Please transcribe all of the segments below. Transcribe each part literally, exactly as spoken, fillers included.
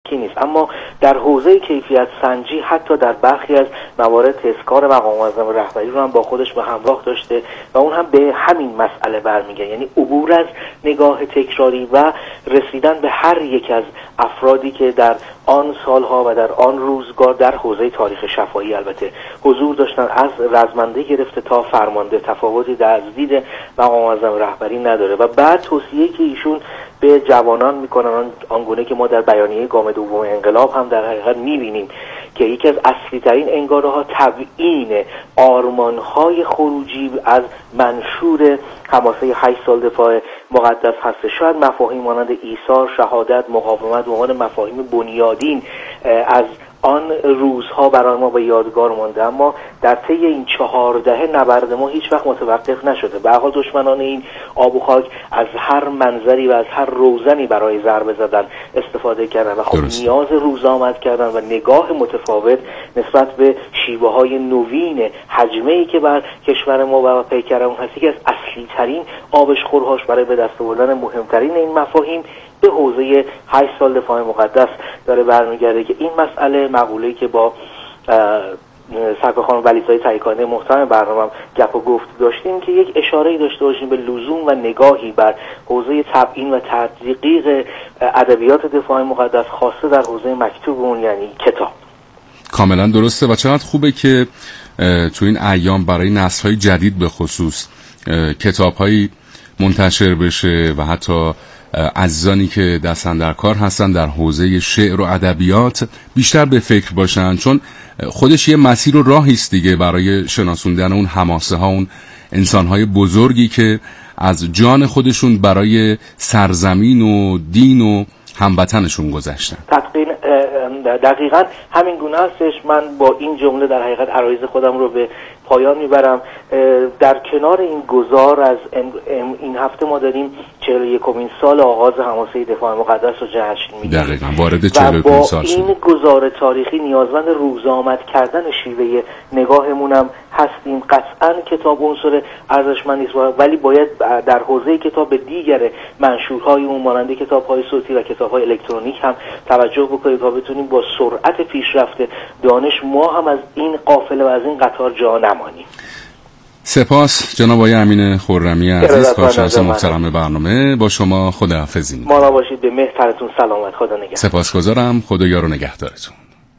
تکنیکی نیست، اما در حوزه کیفیت سنجی حتی در برخی از موارد تذکار مقام معظم رهبری رو هم با خودش به همراه داشته و اون هم به همین مسئله برمیگه، یعنی عبور از نگاه تکراری و رسیدن به هر یک از افرادی که در آن سالها و در آن روزگار در حوزه تاریخ شفاهی البته حضور داشتن، از رزمنده گرفته تا فرمانده، تفاوتی در دید مقام معظم رهبری نداره. و بعد توصیه‌ای که ایشون به جوانان میکنن آنگونه که ما در بیانیه گام دوم انقلاب هم در حقیقت میبینیم که یکی از اصلی ترین انگاره ها تبیین آرمان های خروجی از منشور حماسه هشت سال دفاع مقدس هست. شاید مفاهیم مانند ایثار، شهادت، مقاومت به عنوان مفاهیم بنیادین از آن روزها برای ما به یادگار مانده، اما در طی این چهار دهه نبرد ما هیچ وقت متوقف نشده. به هر حال دشمنان این آب و خاک از هر منظری و از هر روزنی برای ضربه زدن استفاده کردن و خب درست. نیاز روز آمد کردن و نگاه متفاوت نسبت به شیوه های نوین حجمه‌ای که بر کشور ما و پیکر اون هستی که از اصلی ترین آبشخورهاش برای به دست آوردن مهمترین این مفاهیم به حوزه هشت سال دفاع مقدس داره برمیگرده که این مسئله مقوله‌ای که با سرکار خانم ولیزاده تهیه‌کننده محترم برنامه گپ و گفت داشتیم که یک اشاره‌ای داشته باشیم به لزوم و نگاهی بر حوزه تبیین و تدقیق ادبیات دفاع مقدس، خاصه در حوزه مکتوب اون یعنی کتاب. کاملا درسته و چقدر خوبه که تو این ایام برای نسل‌های جدید به خصوص کتاب‌هایی منتشر بشه و حتی عزیزانی که دستن در کار هستن در حوزه شعر و ادبیات بیشتر به فکر باشن، چون خودش یه مسیر و راهی است دیگه برای شناسوندن اون حماسه ها، اون انسان‌های بزرگی که از جان خودشون برای سرزمین و دین و هموطنشون گذشتن. دقیقاً همین گونه هستش. من با این جمله در حقیقت عرایض خودم رو به پایان میبرم. در کنار این گذار از این هفته ما داریم چهل و یکمین سال آغاز حماسه دفاع مقدس رو جشن میگیریم. دقیقاً وارد چهل و یکمین سال شد. با این گذار تاریخی نیازمند روزآمد کردن شیوه نگاهمون هم هستیم. قطعاً کتاب عنصر ارزشمندی است ولی باید در حوزه کتاب به دیگر منشورهای اون مانند کتاب‌های صوتی و کتاب‌های الکترونیک هم توجه بکنیم تا بتونیم با سرعت پیشرفت دانش ما هم از این قافله و از این قطار جا نمانیم. سپاس جناب آقای امین خرمی عزیز، کارشناس محترم برنامه. با شما خداحافظی می‌کنم. ما باشید، به مهرتون سلامت. خدا نگهدار. سپاسگزارم. خدا یار و نگهدارتون.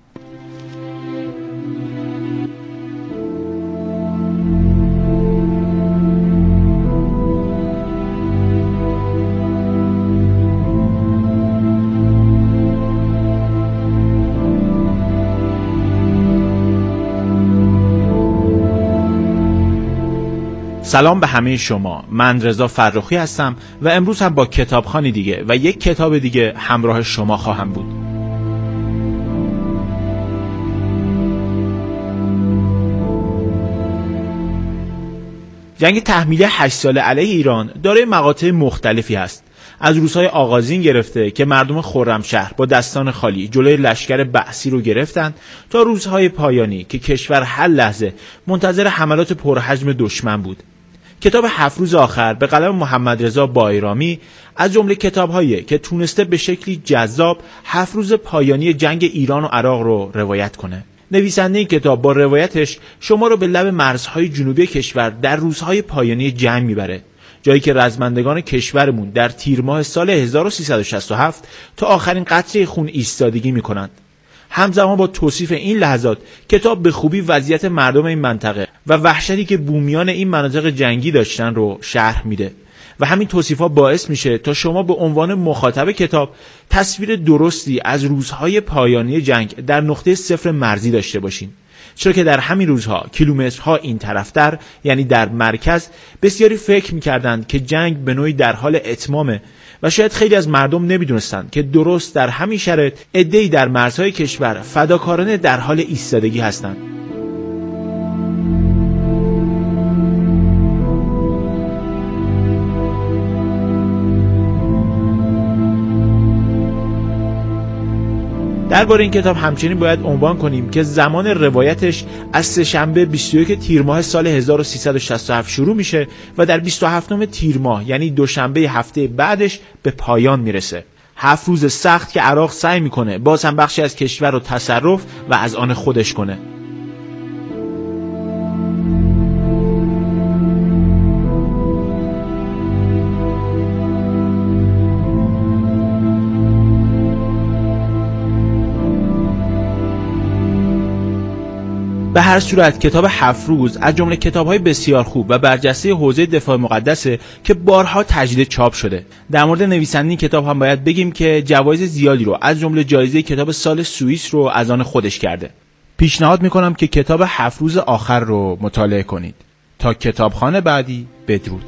سلام به همه شما. من رضا فرخی هستم و امروز هم با کتابخوانی دیگه و یک کتاب دیگه همراه شما خواهم بود. جنگ تحمیلی هشت ساله علیه ایران دارای مقاطع مختلفی هست. از روزهای آغازین گرفته که مردم خرمشهر با دستان خالی جلوی لشکر بعثی رو گرفتن تا روزهای پایانی که کشور هر لحظه منتظر حملات پرحجم دشمن بود. کتاب هفت روز آخر به قلم محمد رضا بایرامی از جمله کتاب‌هایی که تونسته به شکلی جذاب هفت روز پایانی جنگ ایران و عراق رو روایت کنه. نویسنده این کتاب با روایتش شما رو به لب مرزهای جنوبی کشور در روزهای پایانی جنگ میبره، جایی که رزمندگان کشورمون در تیر ماه سال هزار و سیصد و شصت و هفت تا آخرین قطره خون ایستادگی میکنند. همزمان با توصیف این لحظات کتاب به خوبی وضعیت مردم این منطقه و وحشتی که بومیان این مناطق جنگی داشتن رو شرح میده و همین توصیفات باعث میشه تا شما به عنوان مخاطب کتاب تصویر درستی از روزهای پایانی جنگ در نقطه صفر مرزی داشته باشین، چرا که در همین روزها کیلومترها این طرفتر یعنی در مرکز بسیاری فکر میکردند که جنگ به نوعی در حال اتمامه و شاید خیلی از مردم نمیدونستند که درست در همین شرایط عده‌ای در مرزهای کشور فداکارانه در حال ایستادگی هستند. درباره این کتاب همچنین باید عنوان کنیم که زمان روایتش از سه‌شنبه بیست و یک تیر ماه سال هزار و سیصد و شصت و هفت شروع میشه و در بیست و هفتم تیر ماه یعنی دوشنبه هفته بعدش به پایان میرسه. هفت روز سخت که عراق سعی میکنه باز هم بخشی از کشور رو تصرف و از آن خودش کنه. به هر صورت کتاب هفت روز از جمله کتاب‌های بسیار خوب و برجسته حوزه دفاع مقدسه که بارها تجدید چاپ شده. در مورد نویسنده کتاب هم باید بگیم که جوایز زیادی رو از جمله جایزه کتاب سال سوئیس رو از آن خودش کرده. پیشنهاد میکنم که کتاب هفت روز آخر رو مطالعه کنید. تا کتابخانه بعدی، بدرود.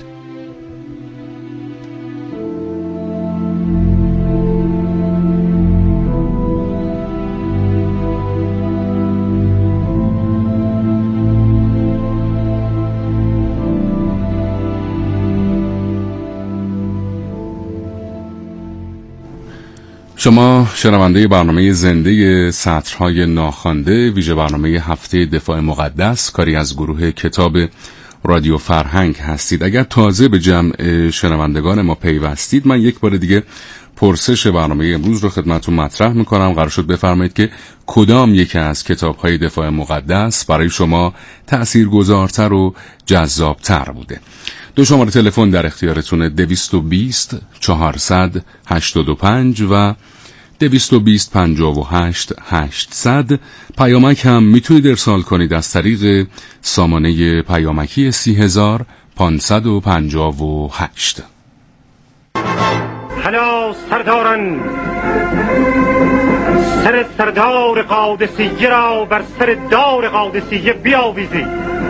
شما شنونده برنامه زنده سطرهای ناخوانده ویژه برنامه هفته دفاع مقدس کاری از گروه کتاب رادیو فرهنگ هستید. اگر تازه به جمع شنوندگان ما پیوستید، من یک بار دیگه پرسش برنامه امروز رو خدمتتون مطرح میکنم. قرار شد بفرمایید که کدام یکی از کتاب‌های دفاع مقدس برای شما تأثیرگذارتر و جذابتر بوده. دو شماره تلفن در اختیارتونه: دویست و بیست چهارصد هشتاد و پنج و دویست و بیست پنجاه و هشت هشتصد. پیامک هم میتونید ارسال کنید از طریق سامانه پیامکی سی هزار پانصد و پنجاه و هشت. هلا سرداران، سر سردار قادسیه را بر سر دار قادسیه بیاویزید.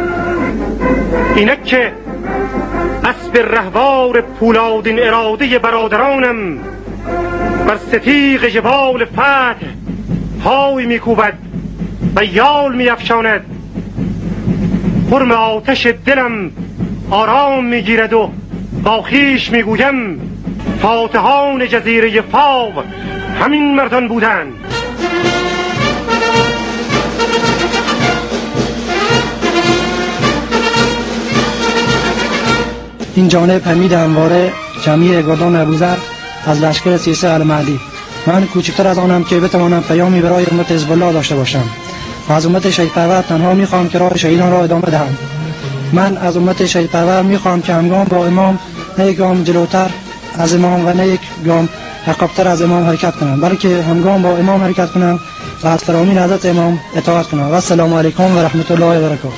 اینک که اسب رهوار پولادین اراده برادرانم بر ستیغ جبال فتح پای میکوبد و یال میافشاند. حرم آتش دلم آرام میگیرد و با خویش میگویم فاتحان جزیره فاو همین مردان بودند. این جانب حمید همواره جمعی گردان ابوذر از لشکر سیسه المهدی. من کوچکتر از آنم که بتوانم پیامی برای امت حزب الله داشته باشم و از امت شهیدپرور تنها میخوام که راه شهیدان را ادامه دهم. من از امت شهیدپرور میخوام که همگام با امام نه یک گام جلوتر از امام و نه یک گام عقب‌تر از امام حرکت کنم، بلکه همگام با امام حرکت کنم و از فرامین حضرت امام اطاعت کنم. و السلام علیکم و رحمت الله و برکاته.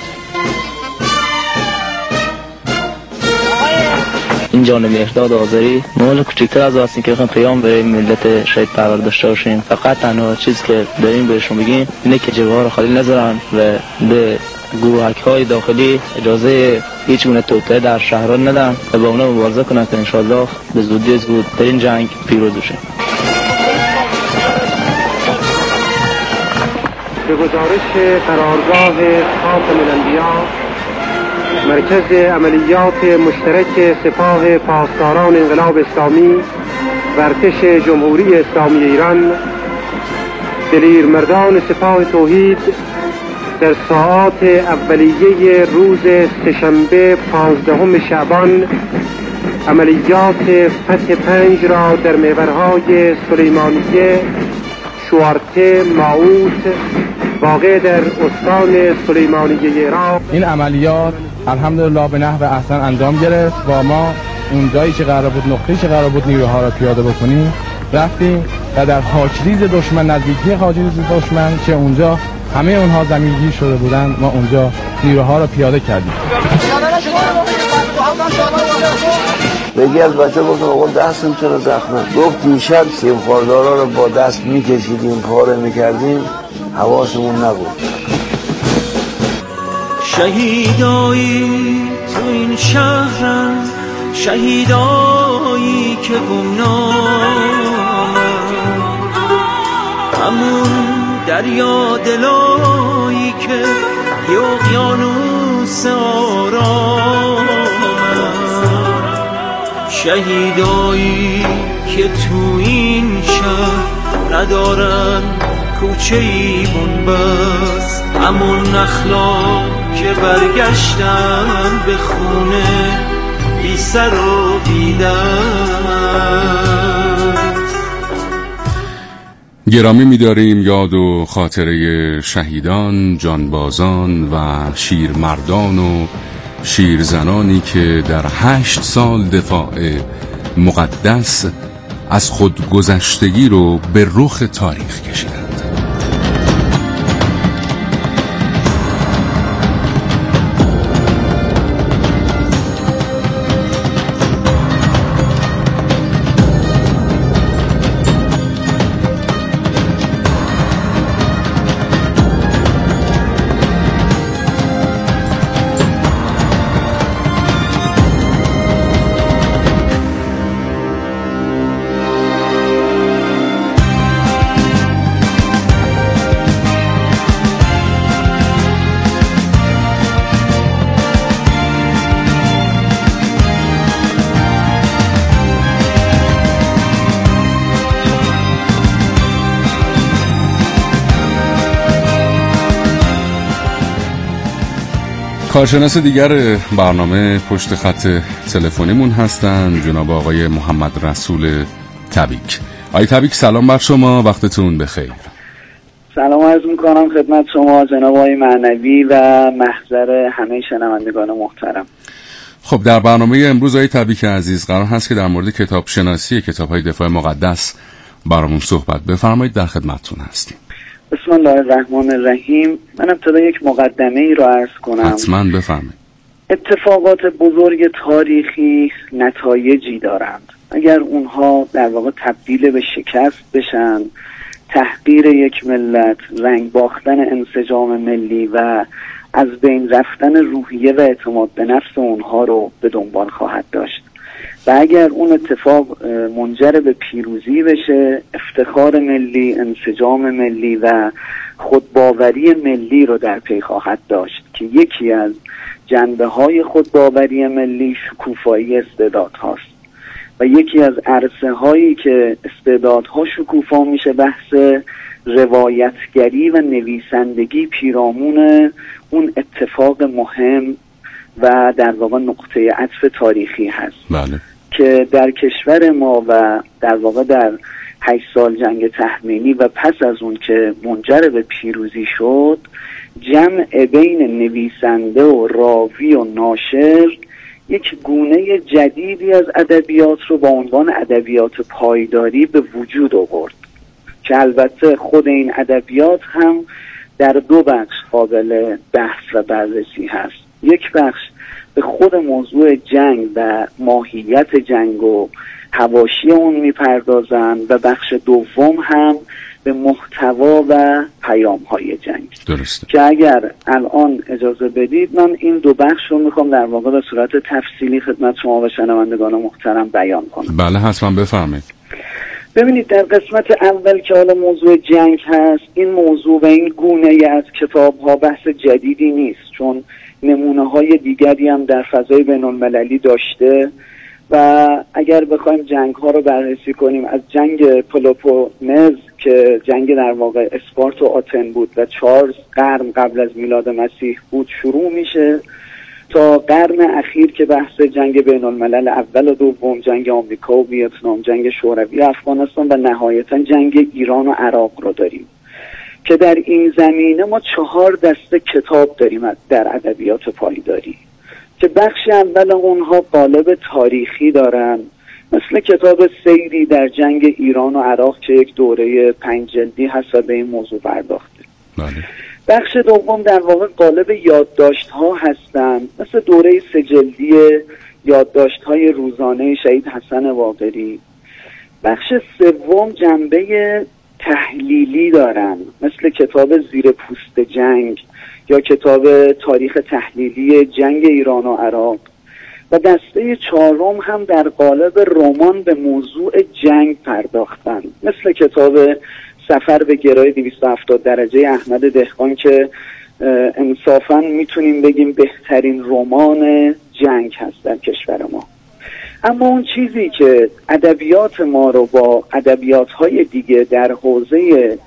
این جان مهرداد آذری مال کوچکتر از هستیم که بخوایم قیام برای ملت شهید پرور داشته باشیم. فقط تنها چیز که داریم بهشون بگیم اینه که جبهه رو خالی نذارن و به گروهک‌های داخلی اجازه هیچ گونه توطئه در شهران ندن و با اونا مبارزه کنن تا انشالله به زودی زود در این جنگ پیروز بشن. به گزارش قرارگاه خاتم الانبیا، مرکز عملیات مشترک سپاه پاسداران انقلاب اسلامی و ارتش جمهوری اسلامی ایران، دلیر مردان سپاه توحید در ساعات اولیه روز سه‌شنبه پانزدهم شعبان عملیات فتح پنج را در محورهای سلیمانیه، شوارته، ماوت واقع در استان سلیمانیه عراق. این عملیات الحمدلله به نحو احسن انجام گرفت و ما اون جایی که قرار بود نقطه‌ای که قرار بود نیروها را پیاده بکنیم رفتیم و در خاکریز دشمن، نزدیکی خاکریز دشمن که اونجا همه اونها زمینگیر شده بودند، ما اونجا نیروها را پیاده کردیم. یکی از بچه گفت آقا دستم چرا زخمه؟ گفت دیشب سیمخوردارا رو با دست میکشیدیم، پاره میکردیم، حواسمون نبود. شهیدایی تو این شهرن، شهیدایی که گمنامن، همون دریا دلایی که یه اقیانوس آرامن، شهیدایی که تو این شهر ندارن کوچه ای بنبست، همون اخلاق که برگشتن به خونه بی سر و بی دست. گرامی می‌داریم یاد و خاطره شهیدان، جانبازان و شیرمردان و شیرزنانی که در هشت سال دفاع مقدس از خودگذشتگی رو به رخ تاریخ کشیدند. کارشناس دیگر برنامه پشت خط تلفنیمون هستن جناب آقای محمد رسول تبیک. آقای تبیک سلام بر شما، وقتتون بخیر. سلام عرض میکنم خدمت شما جناب آقای معنوی و محضر همه شنوندگان محترم. خب در برنامه امروز آقای تبیک عزیز قرار هست که در مورد کتاب شناسی کتاب‌های دفاع مقدس برامون صحبت بفرمایید، در خدمتتون هستیم. بسم الله الرحمن الرحیم. من ابتدا یک مقدمه ای را عرض کنم. حتما بفرمایید. اتفاقات بزرگ تاریخی نتایجی دارند. اگر اونها در واقع تبدیل به شکست بشن، تحقیر یک ملت، رنگ باختن انسجام ملی و از بین رفتن روحیه و اعتماد به نفس اونها رو به دنبال خواهد داشت. و اگر اون اتفاق منجر به پیروزی بشه، افتخار ملی، انسجام ملی و خودباوری ملی رو در پی خواهد داشت که یکی از جنبه های خودباوری ملی شکوفایی استعداد هاست و یکی از عرصه هایی که استعدادها شکوفا میشه بحث روایتگری و نویسندگی پیرامون اون اتفاق مهم و در واقع نقطه عطف تاریخی هست. بله. که در کشور ما و در واقع در هشت سال جنگ تحمیلی و پس از اون که منجر به پیروزی شد، جمع بین نویسنده و راوی و ناشر یک گونه جدیدی از ادبیات رو با عنوان ادبیات پایداری به وجود آورد که البته خود این ادبیات هم در دو بخش قابل بحث و بررسی هست. یک بخش به خود موضوع جنگ و ماهیت جنگ و حواشی اون میپردازن و بخش دوم هم به محتوا و پیام های جنگ. درسته. که اگر الان اجازه بدید من این دو بخش رو میخوام در واقع به صورت تفصیلی خدمت شما و شنوندگان محترم بیان کنم. بله حتما بفرمایید. ببینید در قسمت اول که حالا موضوع جنگ هست، این موضوع و این گونه از کتاب ها بحث جدیدی نیست، چون نمونه های دیگری هم در فضای بین المللی داشته و اگر بخوایم جنگ ها رو بررسی کنیم از جنگ پلوپونز که جنگ در واقع اسپارت و آتن بود و چهار قرن قبل از میلاد مسیح بود شروع میشه تا قرن اخیر که بحث جنگ بین الملل اول و دوم، جنگ آمریکا و ویتنام، جنگ شوروی افغانستان و نهایتا جنگ ایران و عراق رو داریم که در این زمینه ما چهار دسته کتاب داریم در ادبیات پایداری که بخش اول اونها قالب تاریخی دارن، مثل کتاب سیری در جنگ ایران و عراق که یک دوره پنج جلدی هست و به این موضوع پرداخته. بله. بخش دوم در واقع قالب یادداشت ها هستن، مثل دوره سه جلدی یادداشت های روزانه شهید حسن واقری. بخش سوم جنبه تحلیلی دارن، مثل کتاب زیر پوست جنگ یا کتاب تاریخ تحلیلی جنگ ایران و عراق. و دسته چهارم هم در قالب رمان به موضوع جنگ پرداختن، مثل کتاب سفر به گرای دویست و هفتاد درجه احمد دهقان که انصافاً میتونیم بگیم بهترین رمان جنگ هست در کشور ما. اما اون چیزی که ادبیات ما رو با ادبیات‌های دیگه در حوزه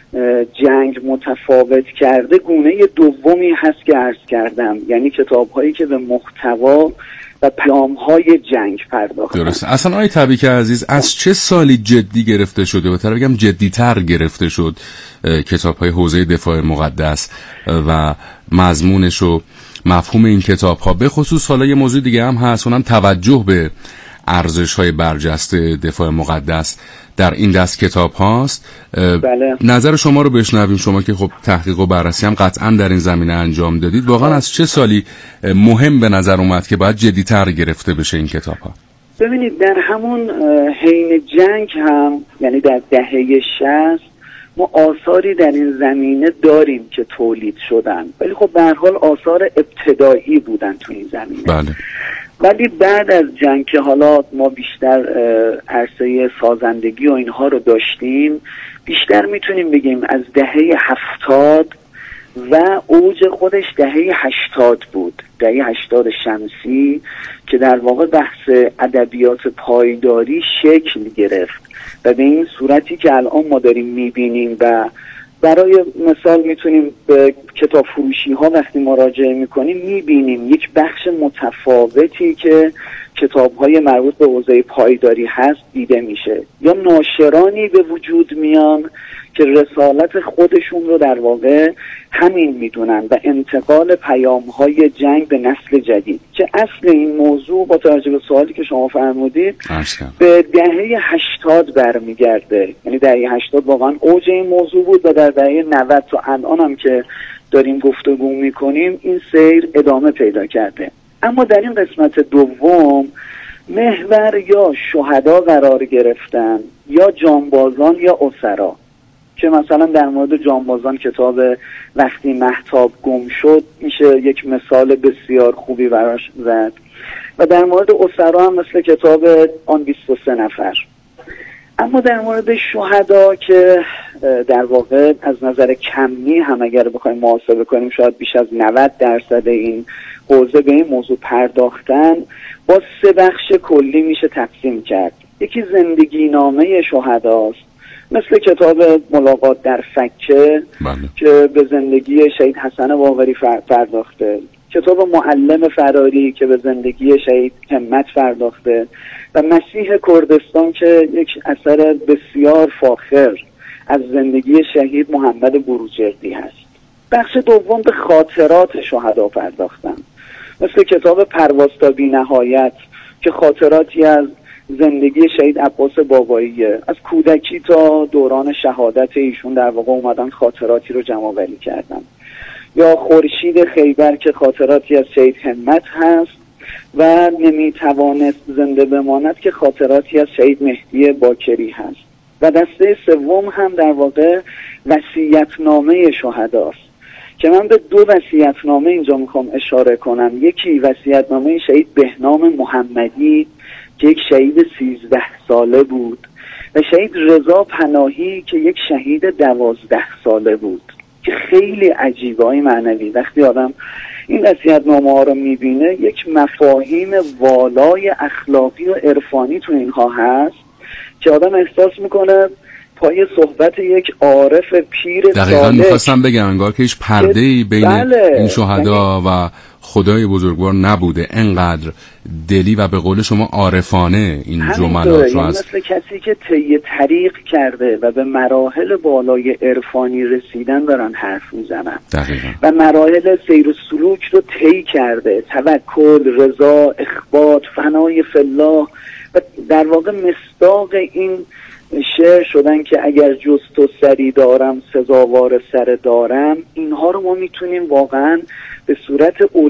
جنگ متفاوت کرده گونه دومی هست که عرض کردم، یعنی کتاب‌هایی که به محتوا و پیام‌های جنگ پرداختن. درست. اصلا آقای تبریک عزیز، از چه سالی جدی گرفته شده و طرف بگم جدی‌تر گرفته شد کتاب‌های حوزه دفاع مقدس و مضمونش و مفهوم این کتاب‌ها؟ به خصوص حالا یه موضوع دیگه هم هست، اونم توجه به ارزش‌های برجسته دفاع مقدس در این دست کتاب هاست. بله. نظر شما رو بشنویم، شما که خب تحقیق و بررسی هم قطعا در این زمینه انجام دادید. واقعا از چه سالی مهم به نظر اومد که باید جدی‌تر گرفته بشه این کتاب ها؟ ببینید در همون حین جنگ هم، یعنی در دهه شصت، ما آثاری در این زمینه داریم که تولید شدن، ولی خب به هر حال آثار ابتدایی بودن تو این زمینه. بله. ولی بعد از جنگ که حالا ما بیشتر عرصه سازندگی و اینها رو داشتیم، بیشتر میتونیم بگیم از دهه هفتاد و اوج خودش دهه هشتاد بود، دهه هشتاد شمسی، که در واقع بحث ادبیات پایداری شکل گرفت و به این صورتی که الان ما داریم میبینیم. و برای مثال میتونیم به کتاب فروشی ها وقتی مراجعه میکنیم میبینیم یک بخش متفاوتی که کتاب های مربوط به حوزه پایداری هست دیده میشه، یا ناشرانی به وجود میان که رسالت خودشون رو در واقع همین میدونن و انتقال پیام های جنگ به نسل جدید، که اصل این موضوع با توجه به سوالی که شما فرمودید به دهه هشتاد برمیگرده. یعنی دهه هشتاد واقعا اوج این موضوع بود و در دهه نود تا الان هم که داریم گفتگو میکنیم این سیر ادامه پیدا کرده. اما در این قسمت دوم محور یا شهدا قرار گرفتن یا جانبازان یا اسرا، که مثلا در مورد جانبازان کتاب وقتی مهتاب گم شد میشه یک مثال بسیار خوبی براش زد، و در مورد اسرا هم مثل کتاب آن بیست و سه نفر. اما در مورد شهدا که در واقع از نظر کمی هم اگر بخوایم محاسبه کنیم شاید بیش از نود درصد این حوزه به این موضوع پرداختن، با سه بخش کلی میشه تقسیم کرد. یکی زندگی نامه شهداست، مثل کتاب ملاقات در فکه بله. که به زندگی شهید حسن باقری پرداخته، کتاب معلم فراری که به زندگی شهید همت پرداخته، و مسیح کردستان که یک اثر بسیار فاخر از زندگی شهید محمد بروجردی هست. بخش دوم به خاطرات شهدا پرداختن، مثل کتاب پرواز تا بی نهایت که خاطراتی از زندگی شهید عباس باباییه، از کودکی تا دوران شهادت ایشون در واقع اومدن خاطراتی رو جمع آوری کردن. یا خورشید خیبر که خاطراتی از شهید همت هست، و نمیتوانست زنده بماند که خاطراتی از شهید مهدی باکری هست. و دسته سوم هم در واقع وصیت‌نامه شهداست که من به دو وصیت‌نامه اینجا میخوام اشاره کنم. یکی وصیت‌نامه شهید بهنام محمدی که یک شهید سیزده ساله بود، و شهید رضا پناهی که یک شهید دوازده ساله بود، که خیلی عجیبه های معنوی. وقتی آدم این وصیت‌نامه ها رو میبینه یک مفاهیم والای اخلاقی و عرفانی تو اینها هست که آدم احساس میکنه پای صحبت یک عارف پیر صالح. دقیقاً میخواستم بگم انگار که هیچ پرده‌ای بین بله. این شهدا و خدای بزرگوار نبوده، انقدر دلی و به قول شما عارفانه این جملات رو از مثل کسی که طی طریق کرده و به مراحل بالای عرفانی رسیدن دارن حرف میزنن و مراحل سیر و سلوک رو طی کرده، توکل، رضا، اخبات، فنای فی الله، و در واقع مصداق این شعر شدن که اگر جز تو سری دارم سزاوار سر دارم. اینها رو ما میتونیم واقعا به صورت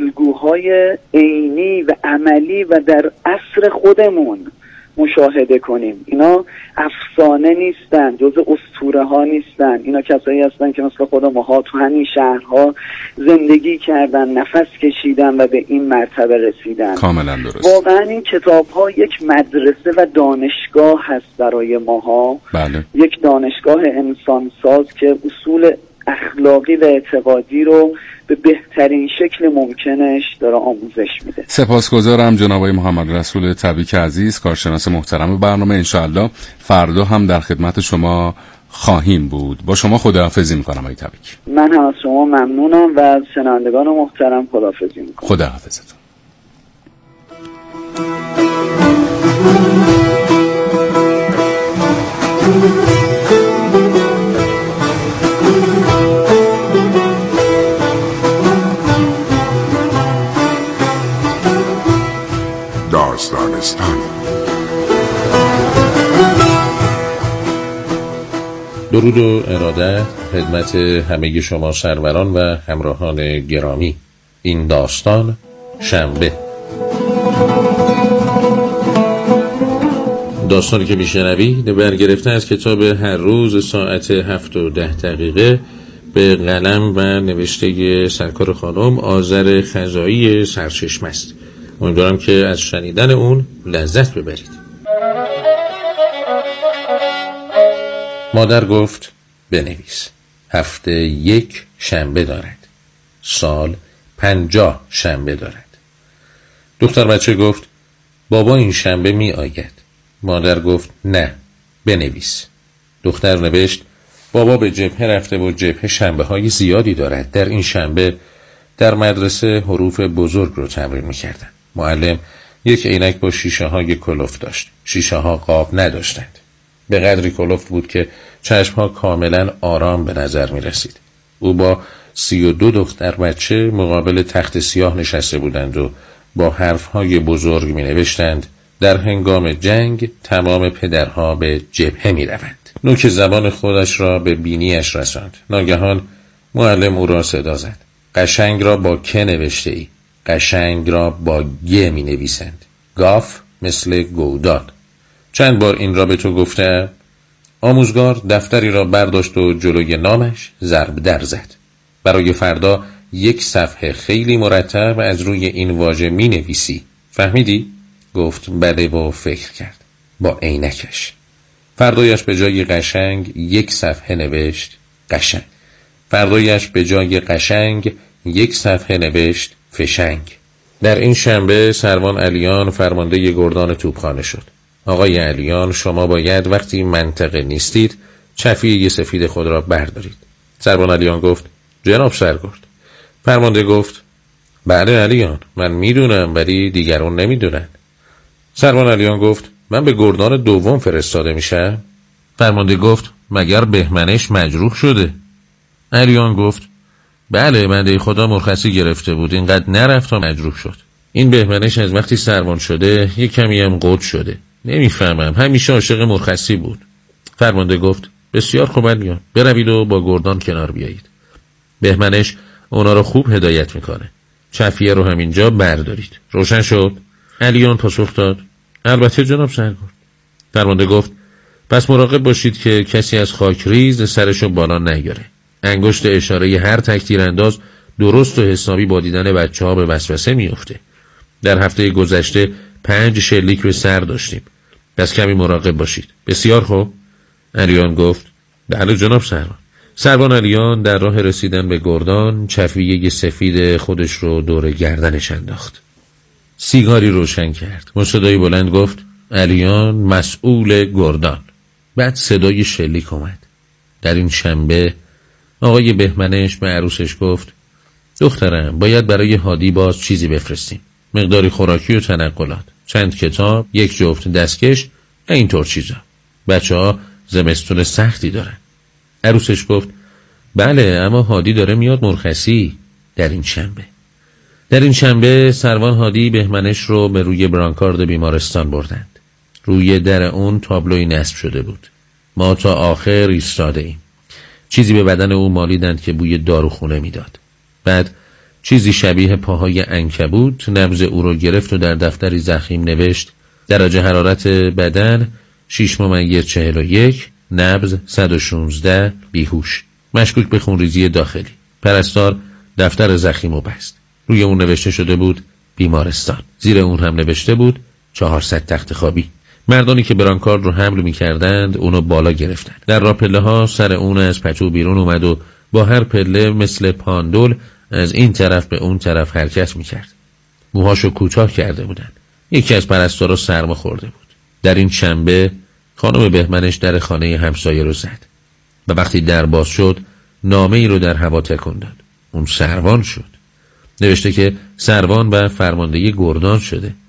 الگوهای عینی و عملی و در عصر خودمون مشاهده کنیم. اینا افسانه نیستن، جز اسطوره ها نیستن، اینا کسایی هستن که مثل خود ماها تو همین شهرها زندگی کردن، نفس کشیدن و به این مرتبه رسیدن. کاملا درست. واقعا این کتاب ها یک مدرسه و دانشگاه هست برای ماها. بله. یک دانشگاه انسانساز که اصول اخلاقی و اعتقادی رو به بهترین شکل ممکنش داره آموزش میده. سپاسگزارم جناب آقای محمد رسول تبریک عزیز، کارشناس محترم برنامه. انشاءالله فردا هم در خدمت شما خواهیم بود. با شما خداحافظی میکنم آقای تبریک. من هم از شما ممنونم و از شنوندگان محترم خداحافظی میکنم. خداحافظتون. داستانستان. درود و ارادت خدمت همه شما سروران و همراهان گرامی. این داستان شنبه، داستانی که میشنوید برگرفته از کتاب هر روز ساعت هفت و ده دقیقه به قلم و نوشته سرکار خانم آذر خزایی سرچشمه است. امیدوارم که از شنیدن اون لذت ببرید. مادر گفت بنویس. هفته یک شنبه دارد. سال پنجاه شنبه دارد. دختر بچه گفت بابا این شنبه می آید. مادر گفت نه، بنویس. دختر نوشت بابا به جبهه رفته و جبهه شنبه های زیادی دارد. در این شنبه در مدرسه حروف بزرگ رو تمرین می کردن. معلم یک عینک با شیشه های کلفت داشت. شیشه ها قاب نداشتند. به قدری کلفت بود که چشم ها کاملا آرام به نظر می رسید. او با سی و دو دختر بچه مقابل تخت سیاه نشسته بودند و با حرف های بزرگ می نوشتند در هنگام جنگ تمام پدرها به جبهه می روند. نوک زبان خودش را به بینیش رساند. ناگهان معلم او را صدا زد. قشنگ را با که نوشته ای؟ قشنگ را با گ می نویسند. گاف مثل گوداد. چند بار این را به تو گفته؟ آموزگار دفتری را برداشت و جلوی نامش ضرب در زد. برای فردا یک صفحه خیلی مرتب از روی این واژه می نویسی. فهمیدی؟ گفت بله و فکر کرد. با عینکش. فردایش به جای قشنگ یک صفحه نوشت قشنگ. فردایش به جای قشنگ یک صفحه نوشت فشنگ. در این شنبه سروان علیان فرمانده گردان توپخانه شد. آقای علیان، شما باید وقتی منطقه نیستید چفیه سفید خود را بردارید. سروان علیان گفت جناب سرگرد. فرمانده گفت بله علیان، من میدونم ولی دیگران نمیدونن. سروان علیان گفت من به گردان دوم فرستاده میشم. فرمانده گفت مگر بهمنش مجروح شده؟ علیان گفت بله، بنده خدا مرخصی گرفته بود، اینقدر نرفت تا مجروح شد. این بهمنش از وقتی سروان شده یک کمی هم قد شده. نمیفهمم، همیشه عاشق مرخصی بود. فرمانده گفت بسیار خوب علیان، بروید و با گردان کنار بیایید. بهمنش اونا رو خوب هدایت میکنه. چفیه رو همینجا بردارید. روشن شد؟ علیان پاسخ داد البته جناب سرگرد. فرمانده گفت پس مراقب باشید که کسی از خاکریز سرشو بالا نیاره. انگشت اشاره هر تکتیر انداز درست و حسابی با دیدن بچه ها به وسوسه میفته. در هفته گذشته پنج شلیک به سر داشتیم. پس کمی مراقب باشید. بسیار خوب. علیان گفت بله جناب سروان. سروان علیان در راه رسیدن به گردان چفیه سفید خودش رو دور گردنش انداخت. سیگاری روشن کرد. با صدای بلند گفت علیان مسئول گردان. بعد صدای شلیک اومد. در این شنبه آقای بهمنش به عروسش گفت دخترم باید برای هادی باز چیزی بفرستیم. مقداری خوراکی و تنقلات، چند کتاب، یک جفت دستکش، اینطور چیزا. بچه ها زمستون سختی دارن. عروسش گفت بله، اما هادی داره میاد مرخصی. در این شنبه در این شنبه سروان هادی بهمنش رو به روی برانکارد بیمارستان بردند. روی در اون تابلوی نصب شده بود. ما تا آخر ایستاده ایم. چیزی به بدن او مالیدند که بوی داروخونه میداد. بعد چیزی شبیه پاهای عنکبوت نبض او رو گرفت و در دفتری ضخیم نوشت درجه حرارت بدن شش ممیز چهل و یک، نبض صد و شانزده، بیهوش، مشکوک به خونریزی داخلی. پرستار دفتر ضخیم و بست. روی اون نوشته شده بود بیمارستان. زیر اون هم نوشته بود چهارصد تخت خوابی. مردانی که برانکارد رو حمل می‌کردند اونو بالا گرفتند. در راه پله ها سر اون از پتو بیرون اومد و با هر پله مثل پاندول از این طرف به اون طرف حرکت می‌کرد. موهاشو کوتاه کرده بودند. یکی از پرستارا سرما خورده بود. در این شنبه خانم بهمنش در خانه همسایه رو زد و وقتی در باز شد نامه ای رو در هوا تکون داد. اون سروان شد. نوشته که سروان و فرماندهی گردان شده.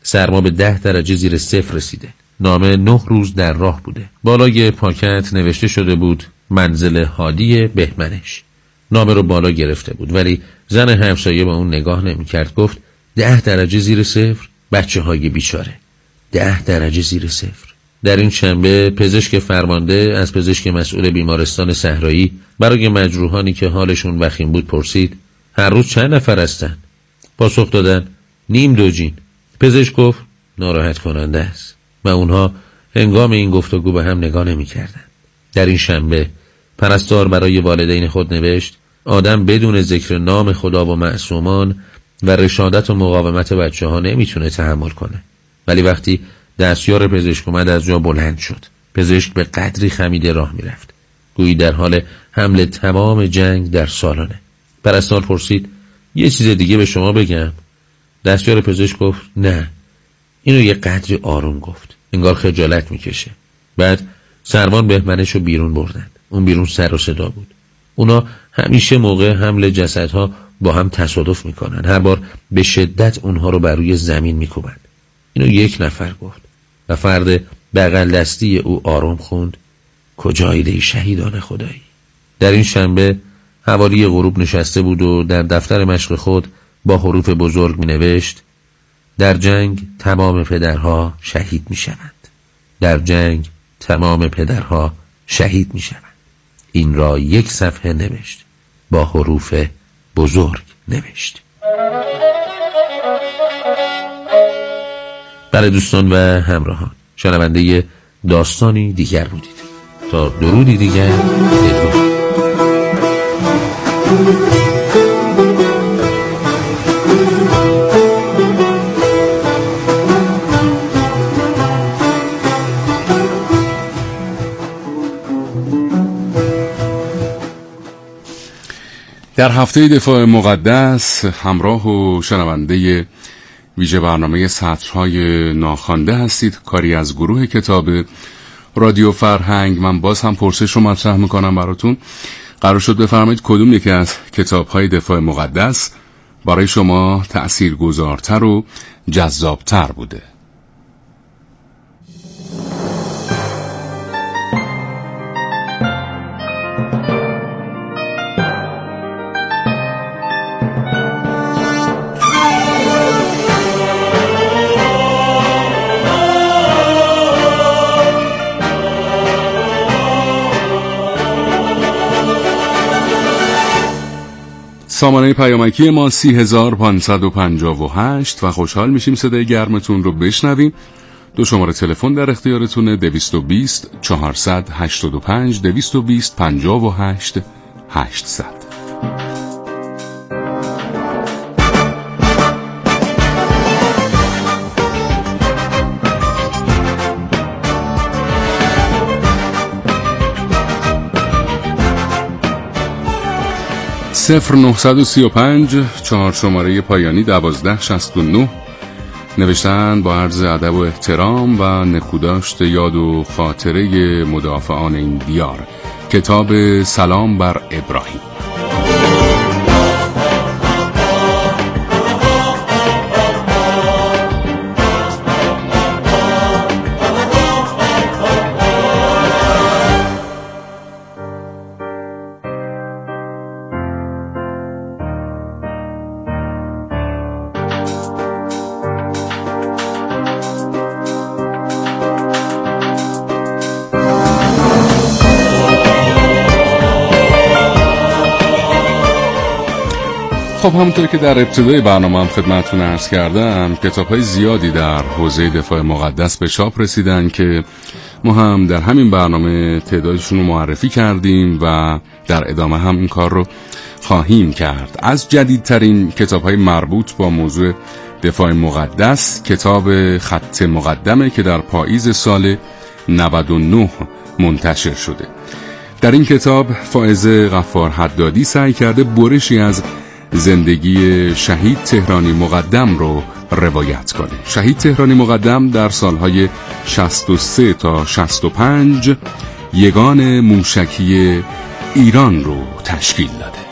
سرما به ده درجه زیر صفر رسیده. نامه نه روز در راه بوده. بالای پاکت نوشته شده بود منزل هادی بهمنش. نامه رو بالا گرفته بود ولی زن همسایه با اون نگاه نمی کرد. گفت ده درجه زیر صفر؟ بچه های بیچاره. ده درجه زیر صفر. در این شنبه پزشک فرمانده از پزشک مسئول بیمارستان صحرایی برای مجروحانی که حالشون وخیم بود پرسید هر روز چند نفر هستن؟ پاسخ دادن نیم دوجین. پزشک گفت ناراحت کننده است و اونها هنگام این گفتگو به هم نگاه نمی کردن. در این شنبه پرستار برای والدین خود نوشت آدم بدون ذکر نام خدا و معصومان و رشادت و مقاومت بچه ها نمیتونه تحمل کنه. ولی وقتی دستیار پزشک اومد از جا بلند شد. پزشک به قدری خمیده راه میرفت گویی در حال حمل تمام جنگ در سالانه. پرستار پرسید یه چیز دیگه به شما بگم؟ دستیار پزشک گفت نه. اینو یه قدری آروم گفت انگار خجالت میکشه. بعد سروان بهمنش رو بیرون بردن. اون بیرون سر و صدا بود. اونا همیشه موقع حمل جسدها با هم تصادف میکنن. هر بار به شدت اونها رو بر روی زمین میکوبن. اینو یک نفر گفت و فرد بغل دستی او آروم خوند کجایید ای شهیدان خدایی. در این شنبه حوالی غروب نشسته بود و در دفتر مشق خود با حروف بزرگ می نوشت در جنگ تمام پدرها شهید می شوند. در جنگ تمام پدرها شهید می شوند. این را یک صفحه نوشت. با حروف بزرگ نوشت. برای دوستان و همراهان شنونده داستانی دیگر بودید. تا درودی دیگر بدرود. در هفته دفاع مقدس همراه و شنونده ویژه برنامه سطرهای ناخوانده هستید، کاری از گروه کتاب رادیو فرهنگ. من باز هم پرسش رو مطرح میکنم براتون. قرار شد بفرمایید کدوم یکی از کتابهای دفاع مقدس برای شما تأثیرگذارتر و جذابتر بوده؟ سامانه پیامکی ما سی هزار پانصد و پنجاه و هشت و خوشحال میشیم صدای گرمتون رو بشنویم. دو شماره تلفن در اختیارتونه دویست و بیست چهارصد هشتاد و پنج دویست و بیست پنجاه و هشت هشتصد. صفر نهصد و سی و پنج چهار شماره پایانی دوازده شصت و نه. نوشتن با عرض ادب و احترام و نکوداشت یاد و خاطره مدافعان این دیار. کتاب سلام بر ابراهیم. خب همونطور که در ابتدای برنامه هم خدمتتون عرض کردم، کتاب‌های زیادی در حوزه دفاع مقدس به چاپ رسیدن که ما هم در همین برنامه تعدادشون رو معرفی کردیم و در ادامه هم این کار رو خواهیم کرد. از جدیدترین کتاب‌های مربوط با موضوع دفاع مقدس کتاب خط مقدمه که در پاییز سال نود و نه منتشر شده. در این کتاب فائزه غفار حدادی سعی کرده برشی از زندگی شهید تهرانی مقدم رو روایت کنه. شهید تهرانی مقدم در سالهای شصت و سه تا شصت و پنج یگان موشکی ایران رو تشکیل داده.